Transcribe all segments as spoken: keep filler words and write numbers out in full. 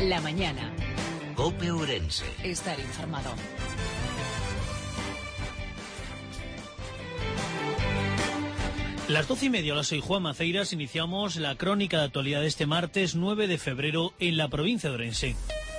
La mañana. COPE Ourense. Estar informado. Las doce y media, a las seis, Juan Maceiras, iniciamos la crónica de actualidad de este martes nueve de febrero en la provincia de Ourense.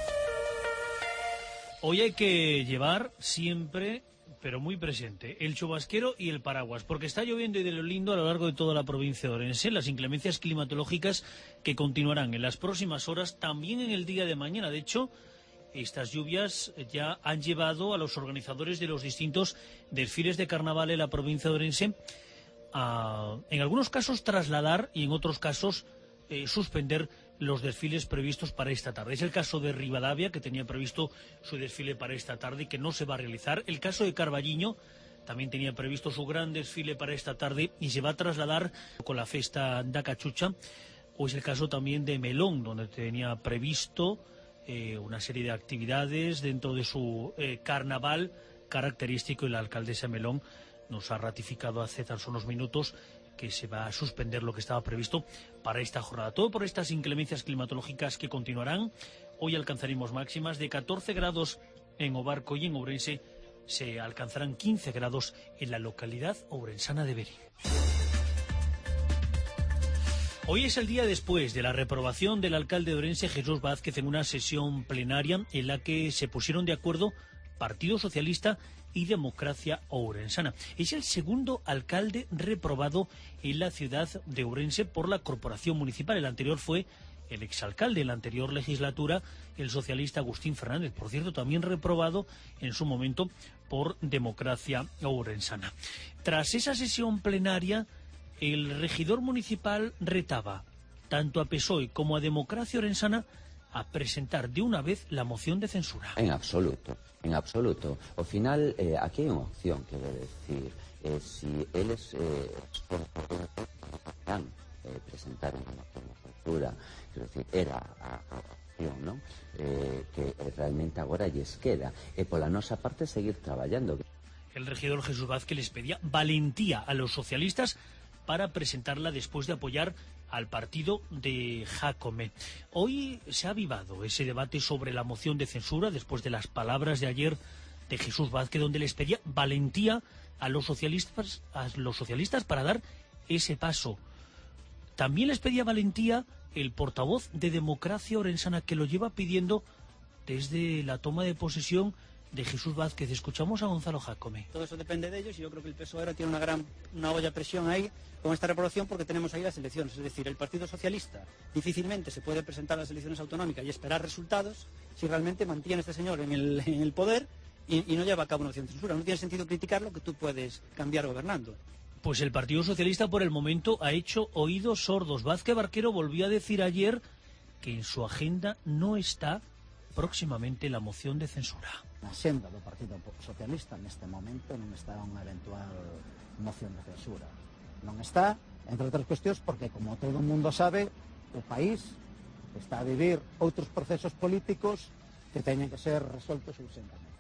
Hoy hay que llevar siempre, pero muy presente, el chubasquero y el paraguas, porque está lloviendo y de lo lindo a lo largo de toda la provincia de Ourense. Las inclemencias climatológicas que continuarán en las próximas horas, también en el día de mañana. De hecho, estas lluvias ya han llevado a los organizadores de los distintos desfiles de carnaval en la provincia de Ourense a, en algunos casos, trasladar y en otros casos eh, suspender los desfiles previstos para esta tarde. Es el caso de Rivadavia, que tenía previsto su desfile para esta tarde y que no se va a realizar. El caso de Carballiño también tenía previsto su gran desfile para esta tarde y se va a trasladar con la festa da Cachucha. O es el caso también de Melón, donde tenía previsto eh, una serie de actividades dentro de su eh, carnaval característico, y la alcaldesa Melón nos ha ratificado hace tan solo unos minutos que se va a suspender lo que estaba previsto para esta jornada. Todo por estas inclemencias climatológicas que continuarán. Hoy alcanzaremos máximas de catorce grados en Obarco y en Ourense se alcanzarán quince grados en la localidad ourensana de Verín. Hoy es el día después de la reprobación del alcalde de Ourense, Jesús Vázquez, en una sesión plenaria en la que se pusieron de acuerdo Partido Socialista y Democracia Ourensana. Es el segundo alcalde reprobado en la ciudad de Ourense por la corporación municipal. El anterior fue el exalcalde en la anterior legislatura, el socialista Agustín Fernández, por cierto, también reprobado en su momento por Democracia Ourensana. Tras esa sesión plenaria, el regidor municipal retaba tanto a P S O E como a Democracia Ourensana a presentar de una vez la moción de censura. En absoluto, en absoluto. Ao final, eh, aquí hai unha opción, quero decir, eh, si eles eh, podían eh, presentar unha moción de censura, quero decir, era a, a opción, non? Eh, que realmente agora lles queda. E pola nosa parte seguir traballando. El regidor Jesús Vázquez les pedía valentía a los socialistas para presentarla después de apoyar al partido de Jácome. Hoy se ha avivado ese debate sobre la moción de censura después de las palabras de ayer de Jesús Vázquez, donde les pedía valentía a los socialistas, a los socialistas para dar ese paso. También les pedía valentía el portavoz de Democracia Ourensana, que lo lleva pidiendo desde la toma de posesión de Jesús Vázquez. Escuchamos a Gonzalo Jácome. Todo eso depende de ellos y yo creo que el P S O E ahora tiene una gran una olla a presión ahí con esta reprobación, porque tenemos ahí las elecciones. Es decir, el Partido Socialista difícilmente se puede presentar a las elecciones autonómicas y esperar resultados si realmente mantiene a este señor en el, en el poder y, y no lleva a cabo una moción de censura. No tiene sentido criticar lo que tú puedes cambiar gobernando. Pues el Partido Socialista por el momento ha hecho oídos sordos. Vázquez Barquero volvió a decir ayer que en su agenda no está próximamente la moción de censura. Na senda do Partido Socialista neste momento non está unha eventual moción de censura. Non está, entre outras cuestións, porque, como todo o mundo sabe, o país está a vivir outros procesos políticos que teñen que ser resoltos urgentemente.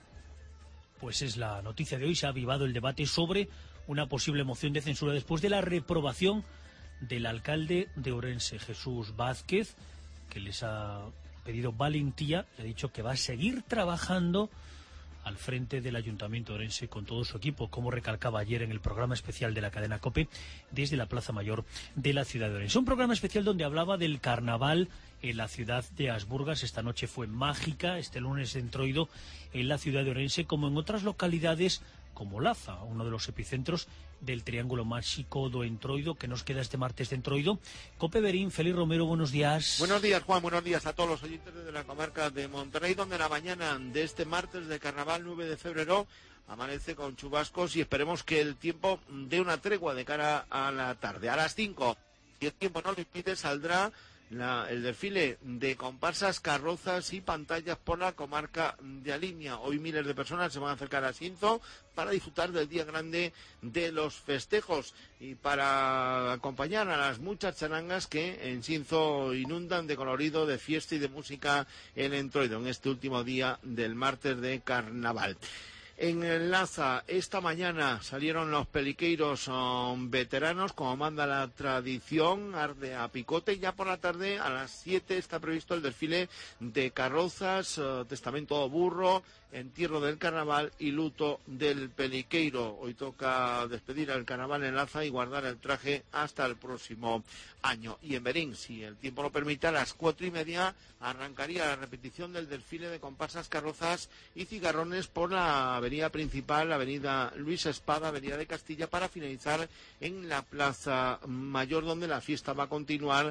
Pues es la noticia de hoy. Se ha avivado el debate sobre una posible moción de censura después de la reprobación del alcalde de Ourense, Jesús Vázquez, que les ha pedido valentía, le ha dicho que va a seguir trabajando al frente del Ayuntamiento de Ourense con todo su equipo, como recalcaba ayer en el programa especial de la cadena COPE desde la Plaza Mayor de la ciudad de Ourense. Un programa especial donde hablaba del carnaval en la ciudad de Asburgas. Esta noche fue mágica, este lunes de Entroido en la ciudad de Ourense, como en otras localidades como Laza, uno de los epicentros del triángulo máxico do Entroido, que nos queda este martes de Entroido. Cope Verín, Félix Romero, buenos días. Buenos días, Juan, buenos días a todos los oyentes de la comarca de Monterrey, donde la mañana de este martes de carnaval nueve de febrero amanece con chubascos y esperemos que el tiempo dé una tregua de cara a la tarde. A las cinco, si el tiempo no lo impide, saldrá La, el desfile de comparsas, carrozas y pantallas por la comarca de Aliña. Hoy miles de personas se van a acercar a Xinzo para disfrutar del día grande de los festejos y para acompañar a las muchas charangas que en Xinzo inundan de colorido, de fiesta y de música en Entroido en este último día del martes de carnaval. En Laza, esta mañana salieron los peliqueiros son veteranos, como manda la tradición, arde a picote, y ya por la tarde, a las siete, está previsto el desfile de carrozas, uh, testamento burro, entierro del carnaval y luto del peliqueiro. Hoy toca despedir al carnaval en Laza y guardar el traje hasta el próximo año. Y en Berín, si el tiempo lo permite, a las cuatro y media arrancaría la repetición del desfile de comparsas, carrozas y cigarrones por la avenida principal, la avenida Luis Espada, avenida de Castilla, para finalizar en la Plaza Mayor, donde la fiesta va a continuar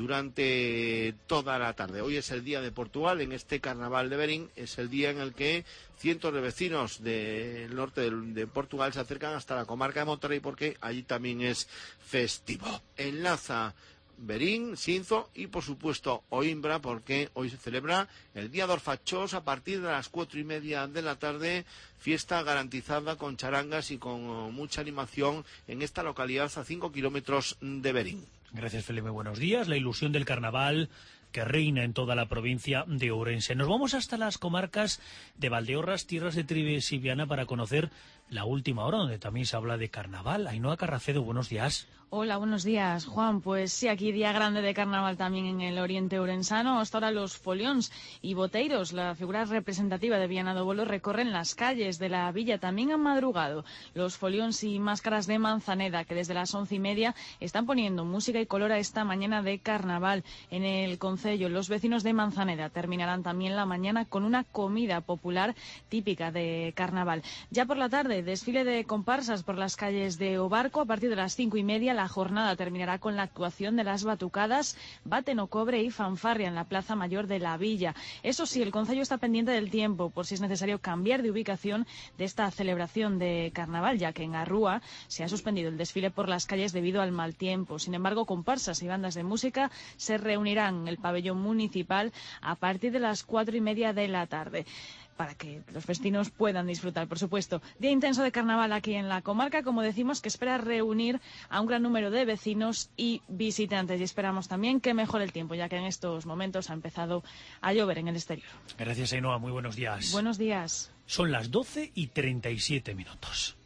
durante toda la tarde. Hoy es el día de Portugal en este carnaval de Berín, es el día en el que cientos de vecinos del norte de, de Portugal se acercan hasta la comarca de Monterrey, porque allí también es festivo. En Laza, Berín, Sinzo y, por supuesto, Oimbra, porque hoy se celebra el Día de Orfachós a partir de las cuatro y media de la tarde, fiesta garantizada con charangas y con mucha animación en esta localidad a cinco kilómetros de Berín. Gracias, Felipe. Buenos días. La ilusión del carnaval que reina en toda la provincia de Ourense. Nos vamos hasta las comarcas de Valdeorras, tierras de Trives y Viana, para conocer la última hora, donde también se habla de carnaval. Ainhoa Carracedo, buenos días. Hola, buenos días, Juan. Pues sí, aquí día grande de carnaval también en el oriente ourensano. Hasta ahora los folións y boteiros, la figura representativa de Viana do Bolo, recorren las calles de la villa. También han madrugado los folións y máscaras de Manzaneda, que desde las once y media están poniendo música y color a esta mañana de carnaval en el concello. Los vecinos de Manzaneda terminarán también la mañana con una comida popular típica de carnaval. Ya por la tarde, desfile de comparsas por las calles de Obarco. A partir de las cinco y media, la jornada terminará con la actuación de las batucadas, bate no cobre y fanfarria en la Plaza Mayor de la Villa. Eso sí, el concello está pendiente del tiempo, por si es necesario cambiar de ubicación de esta celebración de carnaval, ya que en Arrúa se ha suspendido el desfile por las calles debido al mal tiempo. Sin embargo, comparsas y bandas de música se reunirán en el pabellón municipal a partir de las cuatro y media de la tarde, para que los vecinos puedan disfrutar, por supuesto. Día intenso de carnaval aquí en la comarca, como decimos, que espera reunir a un gran número de vecinos y visitantes. Y esperamos también que mejore el tiempo, ya que en estos momentos ha empezado a llover en el exterior. Gracias, Ainhoa. Muy buenos días. Buenos días. Son las doce y treinta y siete minutos.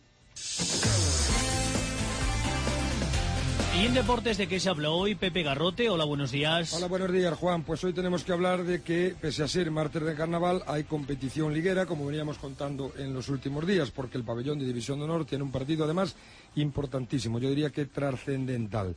Y en deportes, ¿de qué se habla hoy? Pepe Garrote, hola, buenos días. Hola, buenos días, Juan. Pues hoy tenemos que hablar de que, pese a ser martes de carnaval, hay competición liguera, como veníamos contando en los últimos días, porque el pabellón de División de Honor tiene un partido, además, importantísimo, yo diría que trascendental.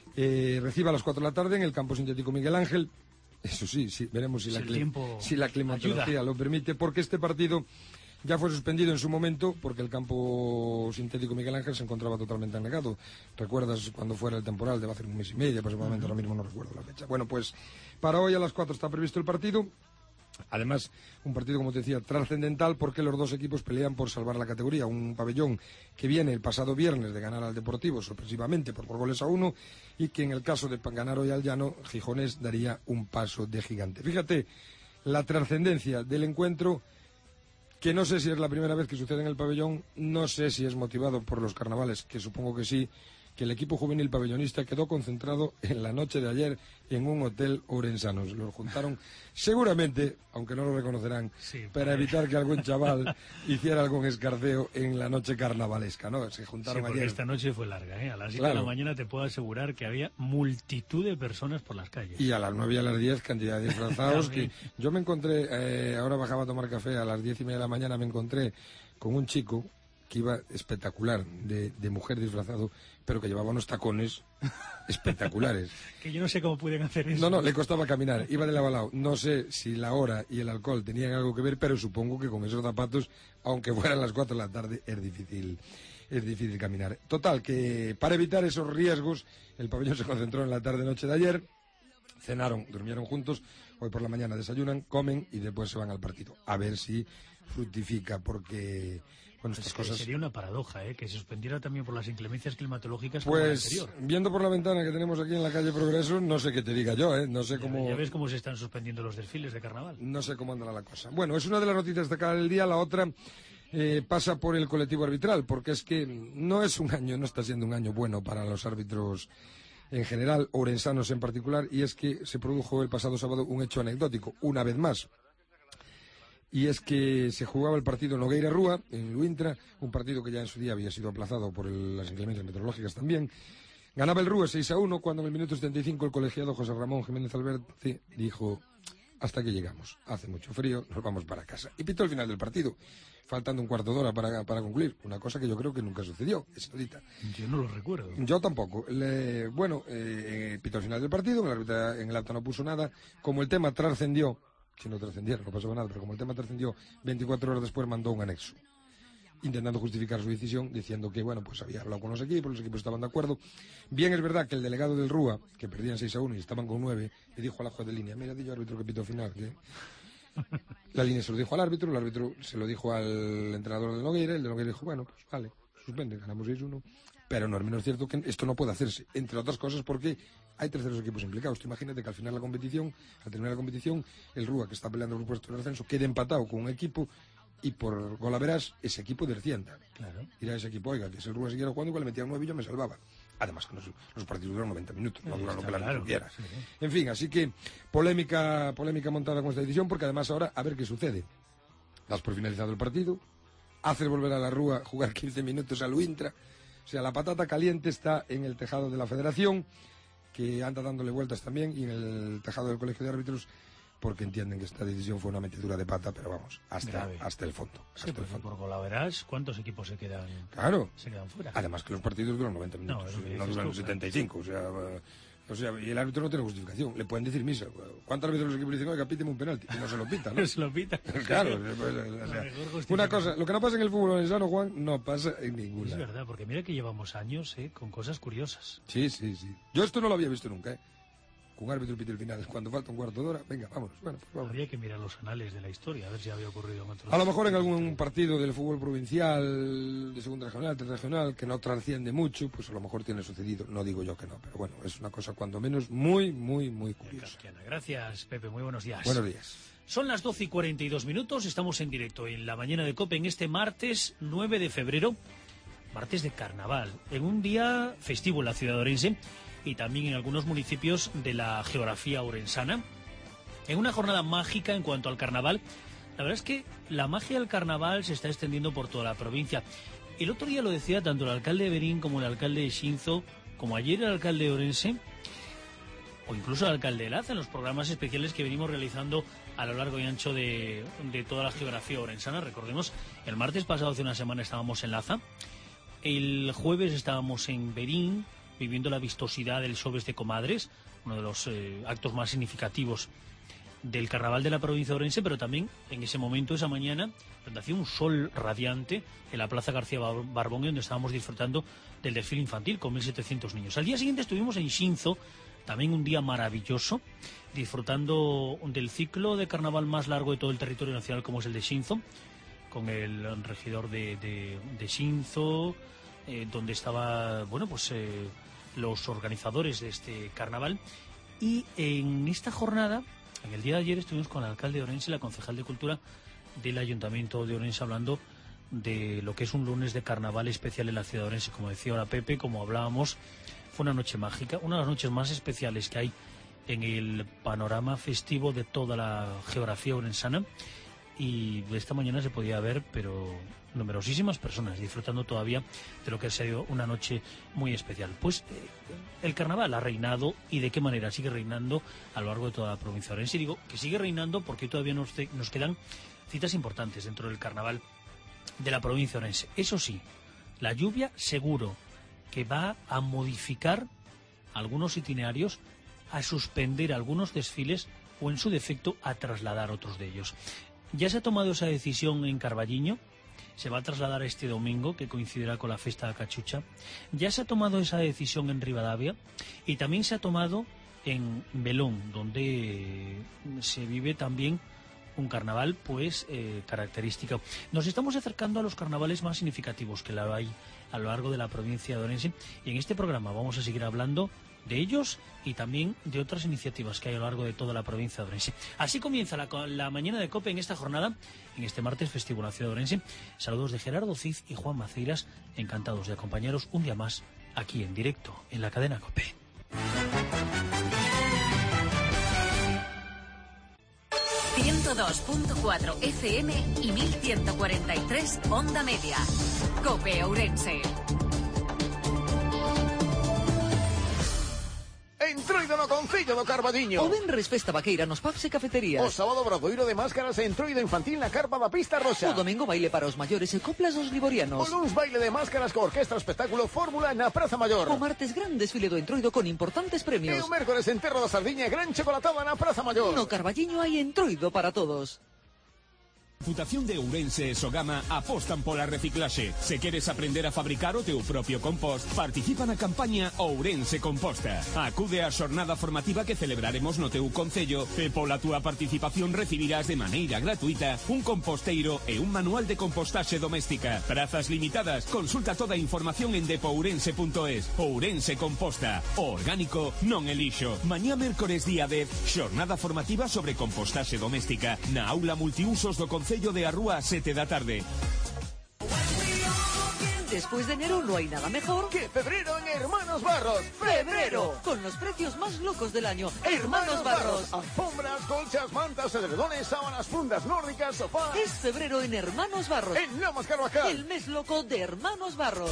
Eh, recibe a las cuatro de la tarde en el campo sintético Miguel Ángel. Eso sí, sí veremos si, si, la, clim si la climatología ayuda. Lo permite, porque este partido ya fue suspendido en su momento porque el campo sintético Miguel Ángel se encontraba totalmente anegado. ¿Recuerdas cuando fuera el temporal? Debe hacer un mes y medio, aproximadamente, uh-huh. Ahora mismo no recuerdo la fecha. Bueno, pues para hoy a las cuatro está previsto el partido. Además, un partido, como te decía, trascendental, porque los dos equipos pelean por salvar la categoría. Un pabellón que viene el pasado viernes de ganar al Deportivo sorpresivamente por, por goles a uno, y que en el caso de ganar hoy al Llano, Gijones daría un paso de gigante. Fíjate la trascendencia del encuentro, que no sé si es la primera vez que sucede en el pabellón, no sé si es motivado por los carnavales, que supongo que sí, que el equipo juvenil pabellonista quedó concentrado en la noche de ayer en un hotel ourensano. Se los juntaron, seguramente, aunque no lo reconocerán, sí, para evitar que algún chaval hiciera algún escarceo en la noche carnavalesca, ¿no? Se juntaron sí, porque ayer. Esta noche fue larga, ¿eh? A las siete claro. de la mañana te puedo asegurar que había multitud de personas por las calles. Y a las nueve y a las diez cantidad de disfrazados. que yo me encontré, eh, ahora bajaba a tomar café, a las diez y media de la mañana me encontré con un chico que iba espectacular, de, de mujer disfrazado, pero que llevaba unos tacones espectaculares. Que yo no sé cómo pueden hacer eso. No, no, le costaba caminar, iba de lado a lado. No sé si la hora y el alcohol tenían algo que ver, pero supongo que con esos zapatos, aunque fueran las cuatro de la tarde, es difícil, es difícil caminar. Total, que para evitar esos riesgos, el pabellón se concentró en la tarde-noche de ayer, cenaron, durmieron juntos, hoy por la mañana desayunan, comen y después se van al partido. A ver si fructifica, porque bueno, estas es que cosas... Sería una paradoja, ¿eh? Que se suspendiera también por las inclemencias climatológicas. Pues, como la anterior. Viendo por la ventana que tenemos aquí en la calle Progreso, no sé qué te diga yo, ¿eh? No sé ya, cómo... Ya ves cómo se están suspendiendo los desfiles de carnaval. No sé cómo andará la cosa. Bueno, es una de las noticias de cada del día. La otra eh, pasa por el colectivo arbitral, porque es que no es un año, no está siendo un año bueno para los árbitros en general, ourensanos en particular, y es que se produjo el pasado sábado un hecho anecdótico, una vez más. y es que se jugaba el partido Nogueira-Rúa en Luintra, un partido que ya en su día había sido aplazado por el, las inclemencias meteorológicas también. Ganaba el Rúa seis a uno cuando en el minuto setenta y cinco el colegiado José Ramón Jiménez Alberte dijo: hasta que llegamos, hace mucho frío, nos vamos para casa. Y pitó el final del partido, faltando un cuarto de hora para, para concluir, una cosa que yo creo que nunca sucedió, es ahorita. Yo no lo recuerdo. Yo tampoco. Le, bueno, eh, pitó el final del partido, el árbitro en el acta no puso nada, como el tema trascendió, si no trascendiera no pasaba nada, pero como el tema trascendió veinticuatro horas después mandó un anexo, intentando justificar su decisión, diciendo que, bueno, pues había hablado con los equipos, los equipos estaban de acuerdo. Bien es verdad que el delegado del Rúa, que perdían seis a uno y estaban con nueve, le dijo a la juez de línea: mira, di al árbitro que pitó final, que... La línea se lo dijo al árbitro, el árbitro se lo dijo al entrenador de Nogueira, el de Nogueira dijo: bueno, pues vale, suspende, ganamos seis a uno. Pero no es menos cierto que esto no puede hacerse, entre otras cosas porque hay terceros equipos implicados. Tú imagínate que al final la competición, al terminar la competición, el Rúa, que está peleando por el puesto de ascenso, quede empatado con un equipo y por golaveras ese equipo descienda. Claro. Dirá ese equipo: oiga, que si el Rúa siguiera jugando, igual le metía un nueve y yo me salvaba. Además que los, los partidos duran noventa minutos, no duran lo que la claro, quiera. sí. En fin, así que polémica, polémica montada con esta decisión, porque además ahora a ver qué sucede. Das por finalizado el partido, haces volver a la Rúa jugar quince minutos al Uintra. O sea, la patata caliente está en el tejado de la Federación, que anda dándole vueltas también, y en el tejado del Colegio de Árbitros, porque entienden que esta decisión fue una metedura de pata, pero vamos, hasta, hasta el fondo. Hasta Sí, el porque fondo. por golaveras, ¿cuántos equipos se quedan, Claro. se quedan fuera? Además que los partidos duran noventa minutos, No, es lo que no dices duran tú, setenta y cinco, o sea, eh, o sea, y el árbitro no tiene justificación. Le pueden decir misa. ¿Cuántas veces los equipos dicen: oiga, píteme un penalti? Y no se lo pita, ¿no? Se lo pita. Claro, pues, o sea, una cosa, lo que no pasa en el fútbol valenciano, Juan, no pasa en ninguna. Es verdad, porque mira que llevamos años eh, con cosas curiosas. Sí, sí, sí. Yo esto no lo había visto nunca, ¿eh? Que un árbitro pite el final cuando falta un cuarto de hora. Venga, vámonos. Bueno, pues vamos. Habría que mirar los anales de la historia, a ver si había ocurrido en otros... A lo mejor en algún partido del fútbol provincial, de segunda regional, tercera regional, que no trasciende mucho, pues a lo mejor tiene sucedido. No digo yo que no, pero bueno, es una cosa cuando menos muy, muy, muy curiosa. Gracias, Pepe, muy buenos días. Buenos días. Son las doce y cuarenta y dos minutos, estamos en directo en la mañana de COPE en este martes nueve de febrero, martes de carnaval, en un día festivo en la ciudad de Orense y también en algunos municipios de la geografía orensana. En una jornada mágica en cuanto al carnaval, la verdad es que la magia del carnaval se está extendiendo por toda la provincia. El otro día lo decía tanto el alcalde de Berín como el alcalde de Xinzo, como ayer el alcalde de Orense, o incluso el alcalde de Laza, en los programas especiales que venimos realizando a lo largo y ancho de, de toda la geografía orensana. Recordemos, el martes pasado, hace una semana, estábamos en Laza, el jueves estábamos en Berín, viviendo la vistosidad del Xoves de Comadres, uno de los eh, actos más significativos del carnaval de la provincia de Orense, pero también en ese momento, esa mañana, donde hacía un sol radiante en la Plaza García Barbón, donde estábamos disfrutando del desfile infantil con mil setecientos niños. Al día siguiente estuvimos en Xinzo, también un día maravilloso, disfrutando del ciclo de carnaval más largo de todo el territorio nacional, como es el de Xinzo, con el regidor de, de, de Xinzo, eh, donde estaba, bueno, pues eh, los organizadores de este carnaval. Y en esta jornada, en el día de ayer, estuvimos con el alcalde de Orense y la concejal de Cultura del Ayuntamiento de Orense, hablando de lo que es un lunes de carnaval especial en la ciudad de Orense. Como decía ahora Pepe, como hablábamos, fue una noche mágica, una de las noches más especiales que hay en el panorama festivo de toda la geografía orensana. Y esta mañana se podía ver, pero numerosísimas personas disfrutando todavía de lo que ha sido una noche muy especial. Pues eh, el carnaval ha reinado, y de qué manera sigue reinando a lo largo de toda la provincia de Orense. Y digo que sigue reinando porque todavía nos, nos quedan citas importantes dentro del carnaval de la provincia de Orense. Eso sí, la lluvia seguro que va a modificar algunos itinerarios, a suspender algunos desfiles o, en su defecto, a trasladar otros de ellos. Ya se ha tomado esa decisión en Carballiño, se va a trasladar este domingo, que coincidirá con la Festa de Cachucha. Ya se ha tomado esa decisión en Rivadavia y también se ha tomado en Belón, donde se vive también un carnaval pues eh, característico. Nos estamos acercando a los carnavales más significativos que la hay a lo largo de la provincia de Orense, y en este programa vamos a seguir hablando de ellos y también de otras iniciativas que hay a lo largo de toda la provincia de Orense. Así comienza la, la mañana de COPE en esta jornada, en este martes festivo en la ciudad de Orense. Saludos de Gerardo Cid y Juan Maceiras, encantados de acompañaros un día más aquí en directo en la cadena COPE. ciento ciento dos punto cuatro F M y mil ciento cuarenta y tres onda media. COPE Ourense. Entroido no Concello do Carballiño. O venres festa vaqueira nos pubs e cafeterías. O sábado bradoiro de máscaras e entroido infantil na carpa da Pista Roxa. O domingo baile para os maiores e coplas dos liborianos. O luns baile de máscaras co orquestra espectáculo Fórmula na Praza Maior. O martes gran desfile do entroido con importantes premios. E o mércores enterro da Sardiña e gran chocolatada na Praza Maior. No Carballiño hai entroido para todos. Deputación de Ourense e Sogama apostan pola reciclaxe. Se queres aprender a fabricar o teu propio compost, participa na campaña Ourense Composta. Acude á xornada formativa que celebraremos no teu concello e pola túa participación recibirás de maneira gratuita un composteiro e un manual de compostaxe doméstica. Prazas limitadas. Consulta toda a información en depourense punto es. Ourense Composta. O orgánico non é lixo. Mañá mércores día dez, xornada formativa sobre compostaxe doméstica na aula multiusos do concello Concello de Arrúa a sete da tarde. Después de enero no hay nada mejor que febrero en Hermanos Barros. ¡Febrero! Con los precios más locos del año. Hermanos, Hermanos Barros. Alfombras, colchas, mantas, edredones, sábanas, fundas nórdicas, sofás. Es febrero en Hermanos Barros. En Lomas Carvajal. El mes loco de Hermanos Barros.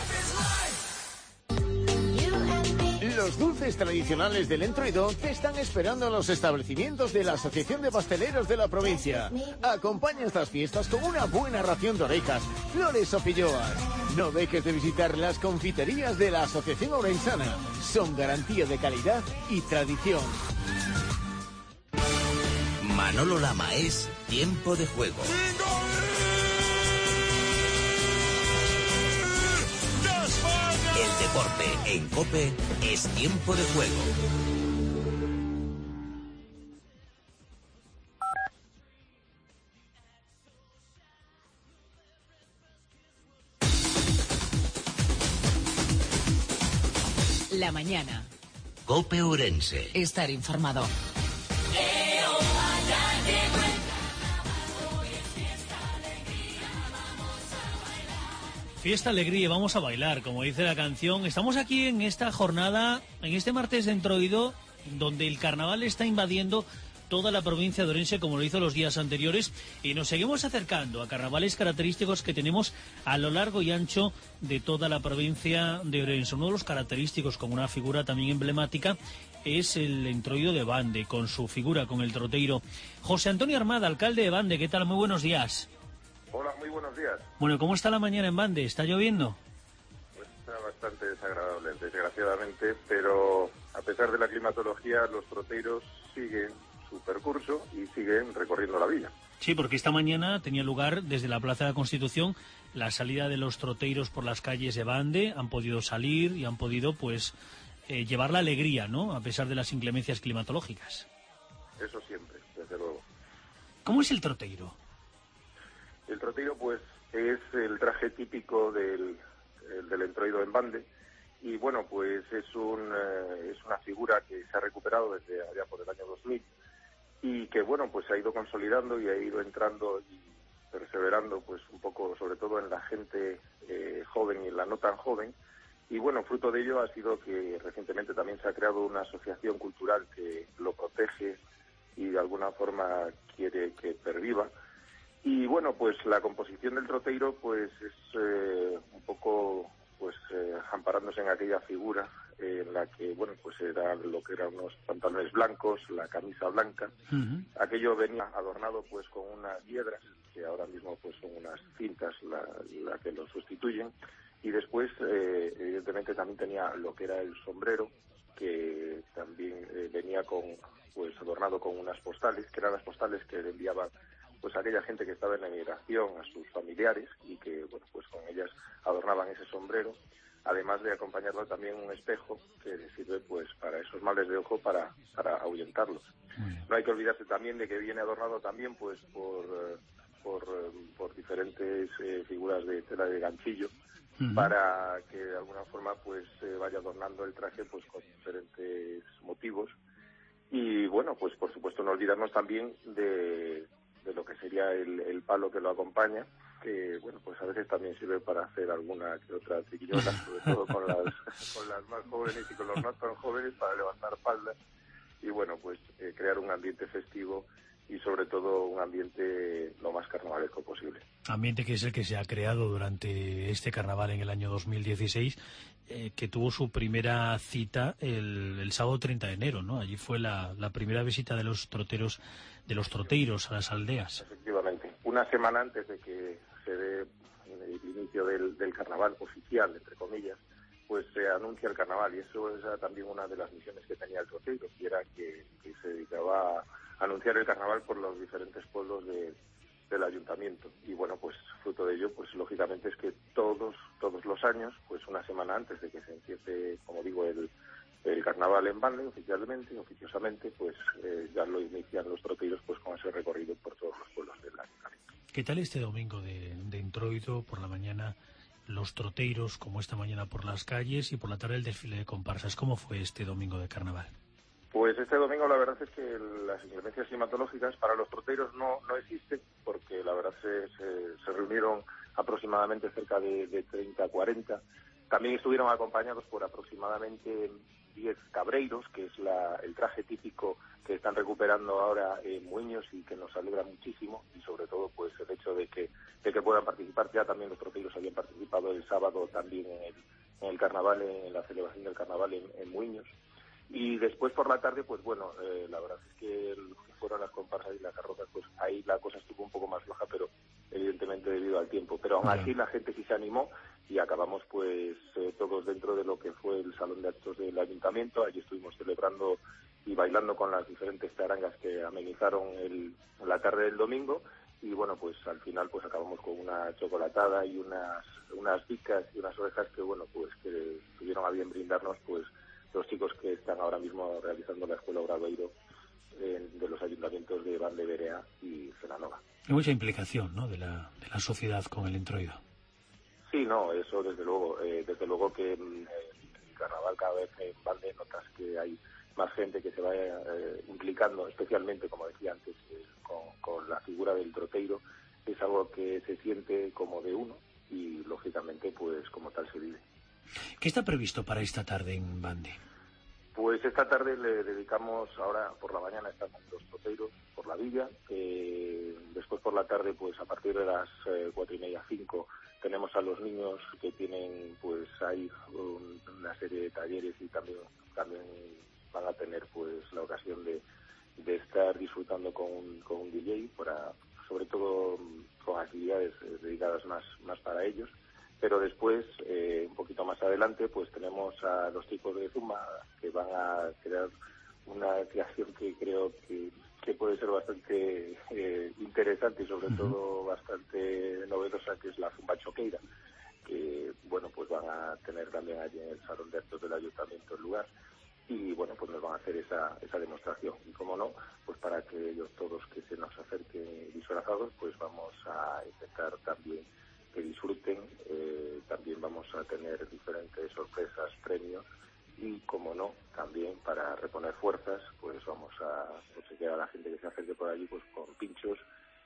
Los dulces tradicionales del Entroido te están esperando en los establecimientos de la Asociación de Pasteleros de la provincia. Acompaña estas fiestas con una buena ración de orejas, flores o filloas. No dejes de visitar las confiterías de la Asociación Ourensana. Son garantía de calidad y tradición. Manolo Lama es Tiempo de Juego. El deporte en COPE es Tiempo de Juego. La mañana. COPE Ourense. Estar informado. Fiesta, alegría, vamos a bailar, como dice la canción. Estamos aquí en esta jornada, en este martes de Entroido, donde el carnaval está invadiendo toda la provincia de Ourense, como lo hizo los días anteriores, y nos seguimos acercando a carnavales característicos que tenemos a lo largo y ancho de toda la provincia de Ourense. Uno de los característicos, con una figura también emblemática, es el Entroido de Bande, con su figura, con el troteiro. José Antonio Armada, alcalde de Bande, ¿qué tal? Muy buenos días. Hola, muy buenos días. Bueno, ¿cómo está la mañana en Bande? ¿Está lloviendo? Pues está bastante desagradable, desgraciadamente, pero a pesar de la climatología, los troteiros siguen su percurso y siguen recorriendo la villa. Sí, porque esta mañana tenía lugar desde la Plaza de la Constitución la salida de los troteiros por las calles de Bande. Han podido salir y han podido, pues, eh, llevar la alegría, ¿no?, a pesar de las inclemencias climatológicas. Eso siempre, desde luego. ¿Cómo es el troteiro? El troteiro, pues, es el traje típico del, el, del entroido en Bande. Y, bueno, pues es, un, eh, es una figura que se ha recuperado desde allá por el año dos mil y que, bueno, pues se ha ido consolidando y ha ido entrando y perseverando, pues, un poco, sobre todo en la gente eh, joven y en la no tan joven. Y, bueno, fruto de ello ha sido que recientemente también se ha creado una asociación cultural que lo protege y, de alguna forma, quiere que perviva. Y, bueno, pues la composición del troteiro, pues, es eh, un poco, pues, eh, amparándose en aquella figura eh, en la que, bueno, pues era lo que eran unos pantalones blancos, la camisa blanca. Uh-huh. Aquello venía adornado, pues, con unas hiedras, que ahora mismo, pues, son unas cintas la, la que lo sustituyen. Y después, eh, evidentemente, también tenía lo que era el sombrero, que también eh, venía con, pues, adornado con unas postales, que eran las postales que le enviaban, pues, a aquella gente que estaba en la emigración, a sus familiares, y que, bueno, pues con ellas adornaban ese sombrero, además de acompañarlo también un espejo que sirve, pues, para esos males de ojo, para, para ahuyentarlos. No hay que olvidarse también de que viene adornado también, pues, por, por, por diferentes eh, figuras de tela de ganchillo, uh-huh, para que de alguna forma, pues, se eh, vaya adornando el traje, pues, con diferentes motivos. Y, bueno, pues, por supuesto, no olvidarnos también de de lo que sería el, el palo que lo acompaña, que, bueno, pues a veces también sirve para hacer alguna que otra triquiñola, sobre todo con las, con las más jóvenes y con los no tan jóvenes, para levantar paldas y, bueno, pues eh, crear un ambiente festivo y sobre todo un ambiente lo más carnavalesco posible. Ambiente que es el que se ha creado durante este carnaval en el año dos mil dieciséis, eh, que tuvo su primera cita el, el sábado treinta de enero, ¿no? Allí fue la, la primera visita de los troteros, de los troteiros a las aldeas. Efectivamente, una semana antes de que se dé el inicio del, del carnaval oficial, entre comillas, pues se anuncia el carnaval, y eso es también una de las misiones que tenía el troteiro, que era que, que se dedicaba a anunciar el carnaval por los diferentes pueblos de, del ayuntamiento. Y bueno, pues fruto de ello, pues lógicamente es que todos todos los años, pues una semana antes de que se empiece, como digo, el, el carnaval en Bande, oficialmente, oficiosamente, pues eh, ya lo inician los troteiros pues con ese recorrido por todos los pueblos del ayuntamiento. ¿Qué tal este domingo de, de Entroido por la mañana? Los troteiros, como esta mañana por las calles, y por la tarde el desfile de comparsas. ¿Cómo fue este domingo de carnaval? Pues este domingo la verdad es que las inclemencias climatológicas para los troteiros no, no existen, porque la verdad se, se, se reunieron aproximadamente cerca de, de treinta a cuarenta. También estuvieron acompañados por aproximadamente diez cabreiros, que es la, el traje típico que están recuperando ahora en Muiños y que nos alegra muchísimo, y sobre todo pues el hecho de que, de que puedan participar. Ya también los troteiros habían participado el sábado también en el, en el carnaval, en la celebración del carnaval en, en Muiños. Y después por la tarde, pues bueno, eh, la verdad es que el, fueron las comparsas y las carrozas, pues ahí la cosa estuvo un poco más floja, pero evidentemente debido al tiempo. Pero aún así la gente sí se animó y acabamos pues eh, todos dentro de lo que fue el salón de actos del ayuntamiento. Allí estuvimos celebrando y bailando con las diferentes tarangas que amenizaron el, la tarde del domingo. Y bueno, pues al final pues acabamos con una chocolatada y unas unas picas y unas orejas que bueno, pues que tuvieron a bien brindarnos pues los chicos que están ahora mismo realizando la Escuela Obradoiro eh, de los ayuntamientos de Bande, Berea y Celanova. Hay mucha implicación, ¿no?, de la, de la sociedad con el Entroido. Sí, no, eso desde luego. Eh, desde luego que en el carnaval cada vez en Bande notas que hay más gente que se va eh, implicando, especialmente, como decía antes, eh, con, con la figura del troteiro. Es algo que se siente como de uno y, lógicamente, pues como tal se vive. ¿Qué está previsto para esta tarde en Bande? Pues esta tarde le dedicamos, ahora por la mañana están los troteiros por la villa, eh, después por la tarde, pues a partir de las eh, cuatro y media, cinco, tenemos a los niños que tienen, pues hay un, una serie de talleres y también también van a tener pues la ocasión de, de estar disfrutando con un, con un D J, para, sobre todo con actividades eh, dedicadas más, más para ellos. Pero después, eh, un poquito más adelante, pues tenemos a los chicos de Zumba que van a crear una creación que creo que, que puede ser bastante eh, interesante y sobre uh-huh. todo bastante novedosa, que es la Zumba Choqueira, que bueno, pues van a tener también allí en el Salón de Actos del Ayuntamiento el lugar. Y bueno, pues nos van a hacer esa, esa demostración. Y como no, pues para que ellos todos que se nos acerquen disfrazados, pues vamos a intentar también que disfruten. Eh, también vamos a tener diferentes sorpresas, premios, y como no, también para reponer fuerzas, pues vamos a obsequiar a la gente que se acerque por allí pues con pinchos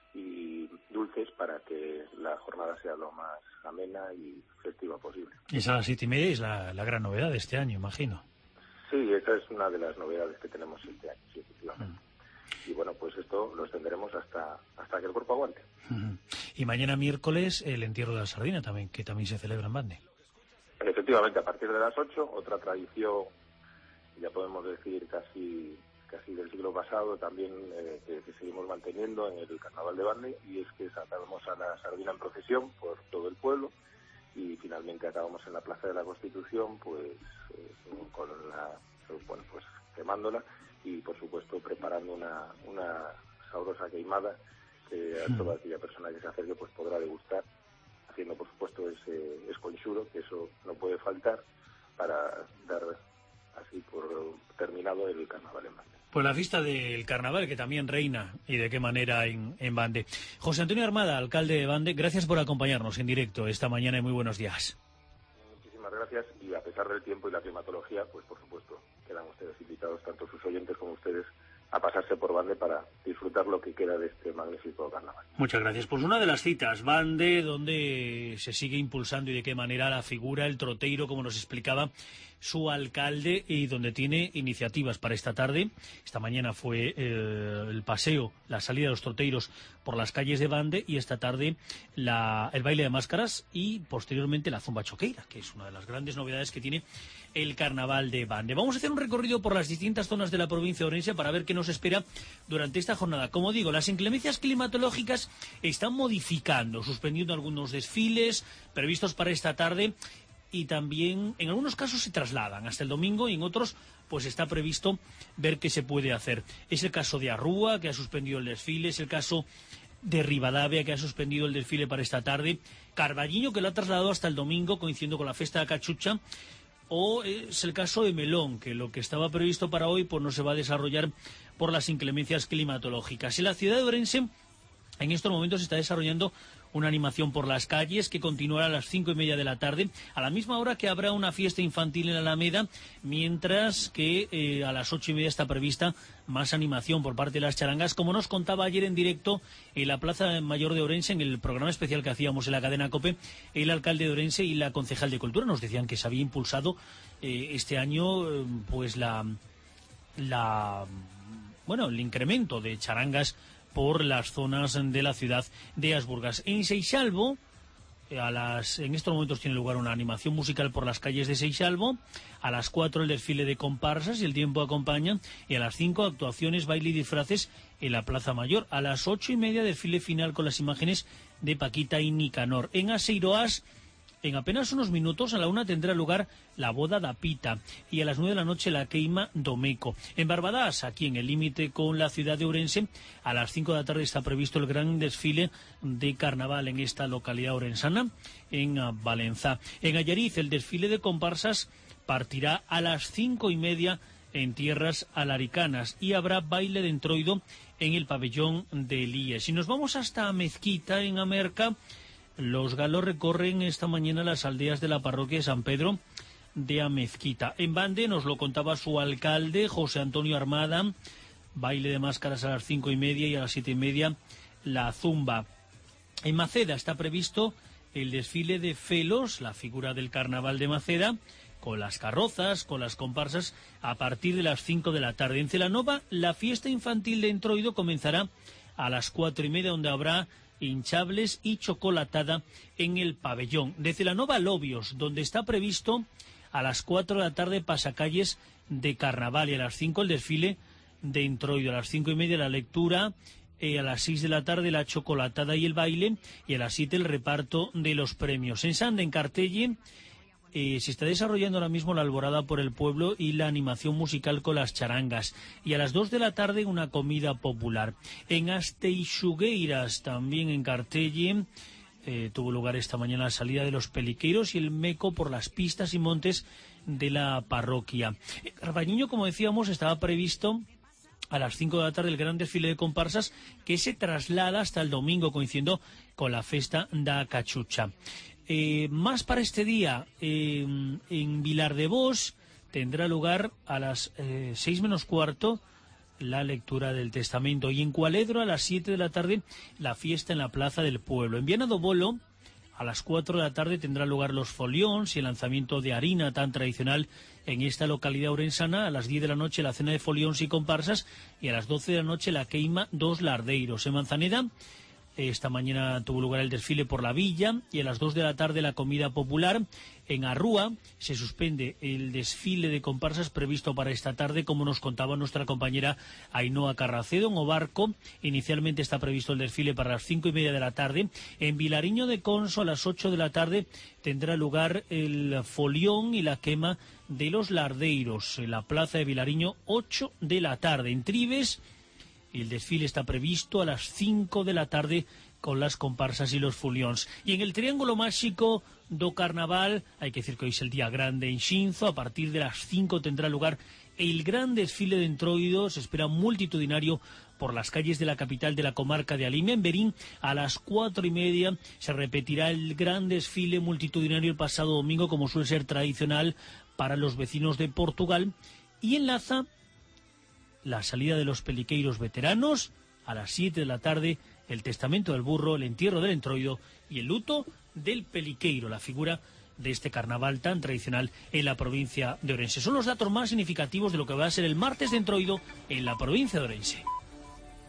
y dulces para que la jornada sea lo más amena y festiva posible. Esa a las siete y media es la, la gran novedad de este año, imagino. Sí, esa es una de las novedades que tenemos este año, sí, efectivamente. Mm. Y bueno, pues esto lo extenderemos hasta hasta que el cuerpo aguante. Uh-huh. Y mañana miércoles el entierro de la sardina también, que también se celebra en Bande. Efectivamente, a partir de las ocho, otra tradición, ya podemos decir casi casi del siglo pasado, también eh, que, que seguimos manteniendo en el Carnaval de Bande, y es que sacamos a la sardina en procesión por todo el pueblo y finalmente acabamos en la Plaza de la Constitución, pues eh, con la, bueno, pues quemándola y por supuesto preparando una, una sabrosa queimada que a toda aquella persona que se acerque pues podrá degustar, haciendo por supuesto ese esconchuro, que eso no puede faltar, para dar así por terminado el carnaval en Bande. Pues la fiesta del carnaval, que también reina, y de qué manera en, en Bande. José Antonio Armada, alcalde de Bande, gracias por acompañarnos en directo esta mañana y muy buenos días. Muchísimas gracias, y a pesar del tiempo y la climatología, pues por supuesto quedan ustedes invitados, tanto sus oyentes como ustedes, a pasarse por Bande para disfrutar lo que queda de este magnífico carnaval. Muchas gracias. Pues una de las citas, Bande, donde se sigue impulsando y de qué manera la figura, el troteiro, como nos explicaba su alcalde, y donde tiene iniciativas para esta tarde. Esta mañana fue eh, el paseo, la salida de los troteiros por las calles de Bande, y esta tarde la, el baile de máscaras y posteriormente la zumba choqueira, que es una de las grandes novedades que tiene el carnaval de Bande. Vamos a hacer un recorrido por las distintas zonas de la provincia de Ourense para ver qué nos espera durante esta jornada. Como digo, las inclemencias climatológicas están modificando, suspendiendo algunos desfiles previstos para esta tarde, y también en algunos casos se trasladan hasta el domingo, y en otros pues está previsto ver qué se puede hacer. Es el caso de Arrúa, que ha suspendido el desfile, es el caso de Ribadavia, que ha suspendido el desfile para esta tarde, Carballiño, que lo ha trasladado hasta el domingo, coincidiendo con la Festa de Cachucha, o es el caso de Melón, que lo que estaba previsto para hoy pues no se va a desarrollar por las inclemencias climatológicas. En la ciudad de Ourense, en estos momentos se está desarrollando una animación por las calles que continuará a las cinco y media de la tarde, a la misma hora que habrá una fiesta infantil en la Alameda, mientras que eh, a las ocho y media está prevista más animación por parte de las charangas, como nos contaba ayer en directo en la Plaza Mayor de Ourense, en el programa especial que hacíamos en la cadena COPE, el alcalde de Ourense y la concejal de Cultura nos decían que se había impulsado eh, este año eh, pues la, la bueno el incremento de charangas por las zonas de la ciudad de Asburgas. En Seixalbo, a las, en estos momentos tiene lugar una animación musical por las calles de Seixalbo, a las cuatro el desfile de comparsas y el tiempo acompaña, y a las cinco actuaciones, baile y disfraces en la Plaza Mayor, a las ocho y media desfile final con las imágenes de Paquita y Nicanor. En Aseiroas, en apenas unos minutos, a la una tendrá lugar la boda da Pita, y a las nueve de la noche la queima domeco. En Barbadas, aquí en el límite con la ciudad de Ourense, a las cinco de la tarde está previsto el gran desfile de carnaval en esta localidad orensana, en Valenzá. En Allariz, el desfile de comparsas partirá a las cinco y media en tierras alaricanas, y habrá baile de entroido en el pabellón de Elías. Si nos vamos hasta Mezquita, en Amerca, los galos recorren esta mañana las aldeas de la parroquia de San Pedro de Amezquita. En Bande nos lo contaba su alcalde, José Antonio Armada, baile de máscaras a las cinco y media, y a las siete y media la zumba. En Maceda está previsto el desfile de Felos, la figura del carnaval de Maceda, con las carrozas, con las comparsas, a partir de las cinco de la tarde. En Celanova, la fiesta infantil de entroido comenzará a las cuatro y media, donde habrá hinchables y chocolatada en el pabellón. De Celanova a Lobios, donde está previsto a las cuatro de la tarde pasacalles de carnaval, y a las cinco el desfile de entroido, a las cinco y media la lectura, eh, a las seis de la tarde la chocolatada y el baile, y a las siete el reparto de los premios. En Sande, en Cartelle, Eh, se está desarrollando ahora mismo la alborada por el pueblo y la animación musical con las charangas, y a las dos de la tarde una comida popular. En Asteixugueiras, también en Cartelle, eh, tuvo lugar esta mañana la salida de los peliqueros y el meco por las pistas y montes de la parroquia. En Carballiño, como decíamos, estaba previsto a las cinco de la tarde el gran desfile de comparsas, que se traslada hasta el domingo, coincidiendo con la Festa da Cachucha. Eh, más para este día, eh, en Vilar de Bos tendrá lugar a las eh, seis menos cuarto la lectura del testamento, y en Cualedro a las siete de la tarde la fiesta en la Plaza del Pueblo. En Viana do Bolo a las cuatro de la tarde tendrá lugar los folións y el lanzamiento de harina tan tradicional en esta localidad orensana. A las diez de la noche la cena de folións y comparsas, y a las doce de la noche la queima dos lardeiros. En Manzaneda esta mañana tuvo lugar el desfile por la villa, y a las dos de la tarde la comida popular. En Arrúa se suspende el desfile de comparsas previsto para esta tarde, como nos contaba nuestra compañera Ainhoa Carracedo. En Obarco inicialmente está previsto el desfile para las cinco y media de la tarde. En Vilariño de Conso a las ocho de la tarde tendrá lugar el folión y la quema de los lardeiros en la plaza de Vilariño, ocho de la tarde. En Tribes el desfile está previsto a las cinco de la tarde con las comparsas y los folións. Y en el Triángulo Máxico do Carnaval, hai que decir que hoy es el día grande en Xinzo, a partir de las cinco tendrá lugar el gran desfile de entroido. Se espera multitudinario por las calles de la capital de la comarca de Alimia. En Berín, a las cuatro y media, se repetirá el gran desfile multitudinario el pasado domingo, como suele ser tradicional para los vecinos de Portugal. Y en Laza la salida de los peliqueiros veteranos, a las siete de la tarde el testamento del burro, el entierro del entroido y el luto del peliqueiro, la figura de este carnaval tan tradicional en la provincia de Ourense. Son los datos más significativos de lo que va a ser el martes de entroido en la provincia de Ourense.